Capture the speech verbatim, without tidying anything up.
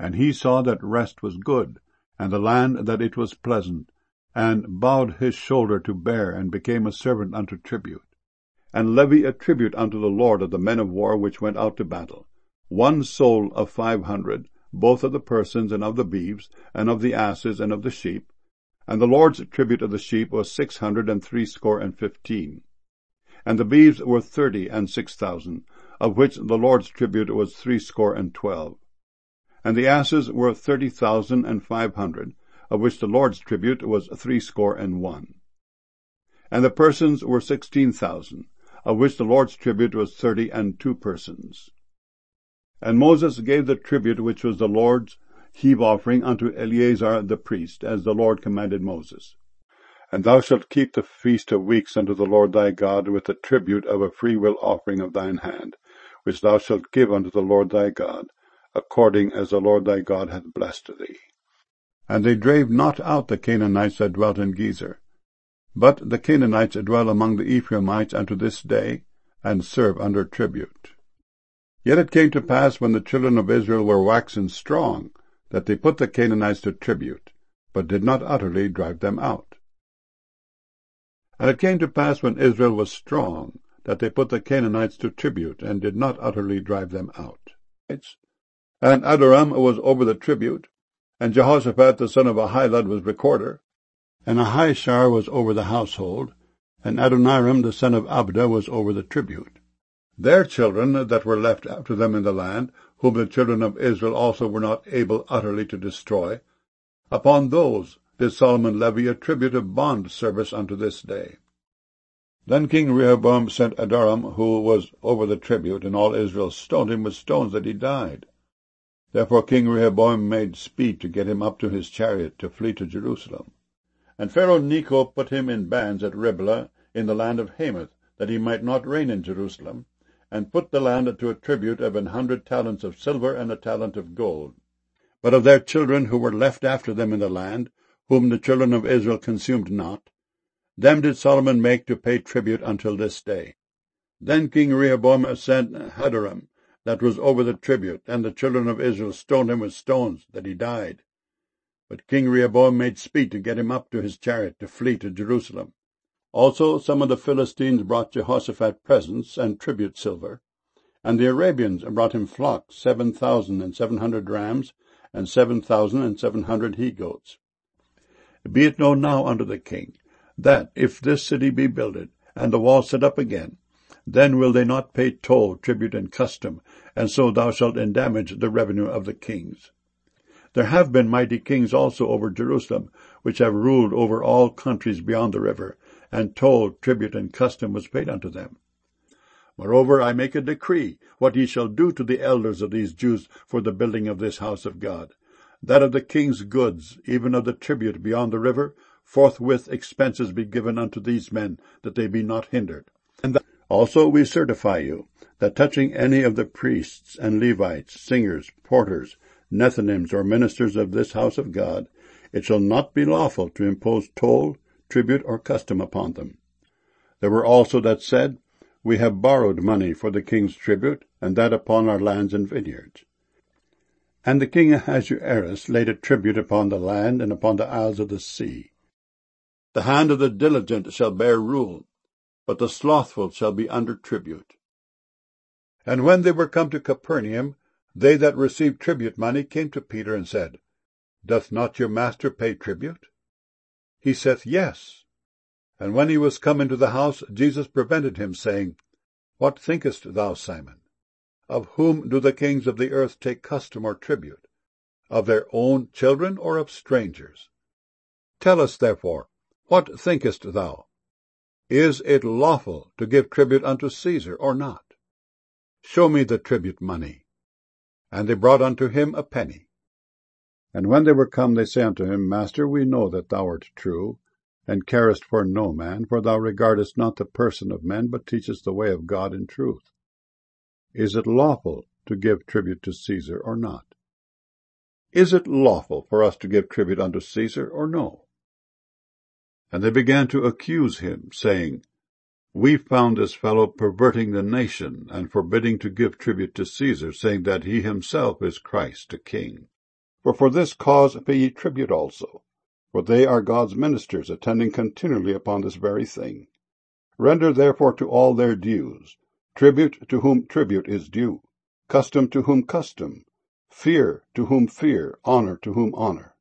And he saw that rest was good, and the land that it was pleasant, and bowed his shoulder to bear, and became a servant unto tribute. And levy a tribute unto the Lord of the men of war which went out to battle, one soul of five hundred, both of the persons and of the beeves, and of the asses and of the sheep. And the Lord's tribute of the sheep was six hundred and threescore and fifteen. And the beeves were thirty and six thousand, of which the Lord's tribute was threescore and twelve. And the asses were thirty thousand and five hundred, of which the Lord's tribute was threescore and one. And the persons were sixteen thousand, of which the Lord's tribute was thirty and two persons. And Moses gave the tribute which was the Lord's heave offering unto Eleazar the priest, as the Lord commanded Moses. And thou shalt keep the feast of weeks unto the Lord thy God with the tribute of a freewill offering of thine hand, which thou shalt give unto the Lord thy God, according as the Lord thy God hath blessed thee. And they drave not out the Canaanites that dwelt in Gezer. But the Canaanites dwell among the Ephraimites unto this day, and serve under tribute. Yet it came to pass, when the children of Israel were waxen strong, that they put the Canaanites to tribute, but did not utterly drive them out. And it came to pass, when Israel was strong, that they put the Canaanites to tribute, and did not utterly drive them out. And Adoram was over the tribute, and Jehoshaphat the son of Ahilud was recorder, and Ahishar was over the household, and Adoniram the son of Abda was over the tribute. Their children that were left after them in the land, whom the children of Israel also were not able utterly to destroy, upon those did Solomon levy a tribute of bond service unto this day. Then King Rehoboam sent Adoram, who was over the tribute, and all Israel stoned him with stones that he died. Therefore King Rehoboam made speed to get him up to his chariot, to flee to Jerusalem. And Pharaoh Necho put him in bands at Riblah, in the land of Hamath, that he might not reign in Jerusalem, and put the land to a tribute of an hundred talents of silver and a talent of gold. But of their children who were left after them in the land, whom the children of Israel consumed not, them did Solomon make to pay tribute until this day. Then King Rehoboam sent Hadoram, that was over the tribute, and the children of Israel stoned him with stones, that he died. But King Rehoboam made speed to get him up to his chariot, to flee to Jerusalem. Also some of the Philistines brought Jehoshaphat presents and tribute silver, and the Arabians brought him flocks, seven thousand and seven hundred rams, and seven thousand and seven hundred he-goats. Be it known now unto the king, that if this city be builded, and the wall set up again, then will they not pay toll, tribute, and custom, and so thou shalt endamage the revenue of the kings. There have been mighty kings also over Jerusalem, which have ruled over all countries beyond the river, and toll, tribute, and custom was paid unto them. Moreover, I make a decree, what ye shall do to the elders of these Jews for the building of this house of God, that of the king's goods, even of the tribute beyond the river, forthwith expenses be given unto these men, that they be not hindered. And that also we certify you, that touching any of the priests and Levites, singers, porters, Nethinims, or ministers of this house of God, it shall not be lawful to impose toll, tribute, or custom upon them. There were also that said, We have borrowed money for the king's tribute, and that upon our lands and vineyards. And the king Ahasuerus laid a tribute upon the land and upon the isles of the sea. The hand of the diligent shall bear rule, but the slothful shall be under tribute. And when they were come to Capernaum, they that received tribute money came to Peter and said, Doth not your master pay tribute? He saith, Yes. And when he was come into the house, Jesus prevented him, saying, What thinkest thou, Simon? Of whom do the kings of the earth take custom or tribute? Of their own children, or of strangers? Tell us, therefore, what thinkest thou? Is it lawful to give tribute unto Caesar, or not? Show me the tribute money. And they brought unto him a penny. And when they were come, they say unto him, Master, we know that thou art true, and carest for no man, for thou regardest not the person of men, but teachest the way of God in truth. Is it lawful to give tribute to Caesar, or not? Is it lawful for us to give tribute unto Caesar, or no? And they began to accuse him, saying, We found this fellow perverting the nation, and forbidding to give tribute to Caesar, saying that he himself is Christ, a king. For for this cause pay ye tribute also, for they are God's ministers, attending continually upon this very thing. Render therefore to all their dues, tribute to whom tribute is due, custom to whom custom, fear to whom fear, honor to whom honor.